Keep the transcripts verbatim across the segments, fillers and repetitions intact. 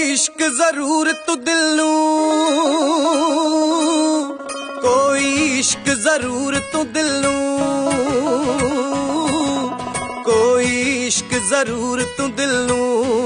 इश्क जरूर तू दिल नू, कोई इश्क जरूर तू दिल नू, कोई इश्क जरूर तू दिल नू,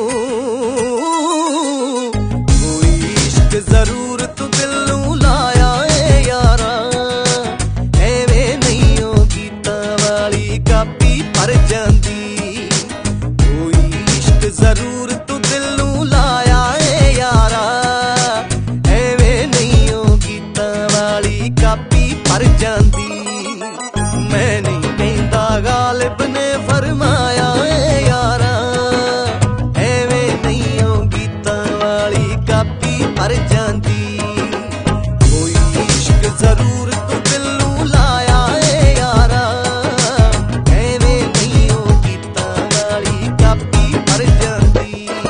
कोई इश्क जरूर तू दिल नू लाया ए यारा। एवें नहीं ओ गीतां वाली कापी भर जांदी, कोई इश्क जरूर तू दिल नू लाया ए यारा। एवें नहीं ओ गीतां वाली कापी भर जांदी। मैं नहीं कहंदा गालिब ने फरमाया ए यारा, एवें नहीं ओ गीतां वाली कापी भर जांदी। कोई इश्क जरूर तू दिल नू लाया ए यारा, एवें नहीं ओ गीतां वाली कापी भर जांदी।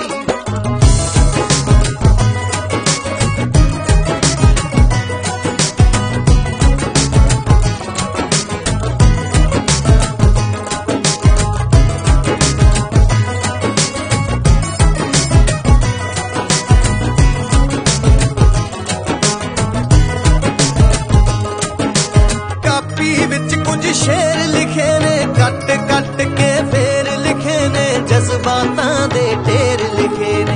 कुछ शेर लिखे ने कट कट के फेर लिखे ने, जज्बातां दे ढेर लिखे ने।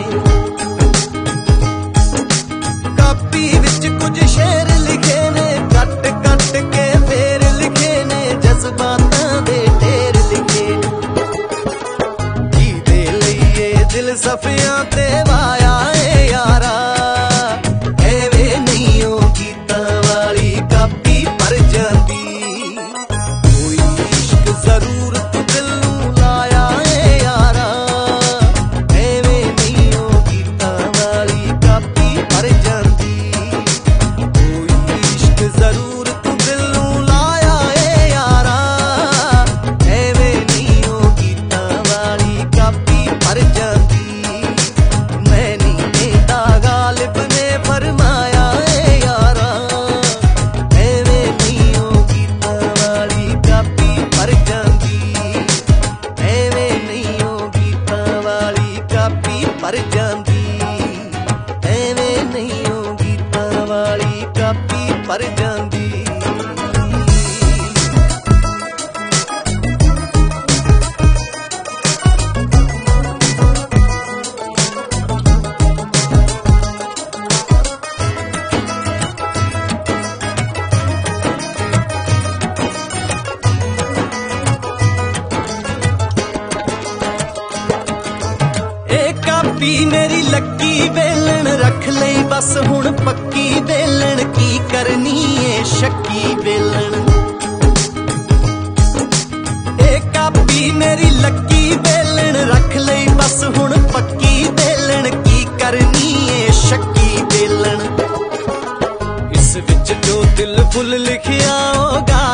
कापी विच कुछ शेर लिखे ने कट कट के फेर लिखे ने, जज्बातां दे ढेर लिखे ने। की दे लईए दिल सफियां ते वाया ए यारा, एवें नहीं ओ गीतां वाली कापी भर जांदी। जरूर तू दिल नू लाया ए यारा, एवें नहीं ओ गीतां वाली कापी भर जांदी। कोई इश्क जरूर तू दिल नू लाया ए यारा, एवें नहीं ओ गीतां वाली कापी भर जांदी। मैं नहीं कहंदा गालिब ने फरमाया ए यारा, एवें नहीं ओ गीतां वाली कापी भर जांदी। एवें नहीं ओ गीतां वाली कापी भर जांदी, एवें नहीं ओ गीतां वाली कापी भर जांदी। कापी मेरी लक्की बेलन रख लई बस हुण पक्की बेलन, की करनी है शक्की बेलन। ए कापी मेरी लक्की बेलन रख लई बस हुण पक्की बेलन, की करनी है शक्की बेलन। इस विच जो दिल फुल लिखिया होगा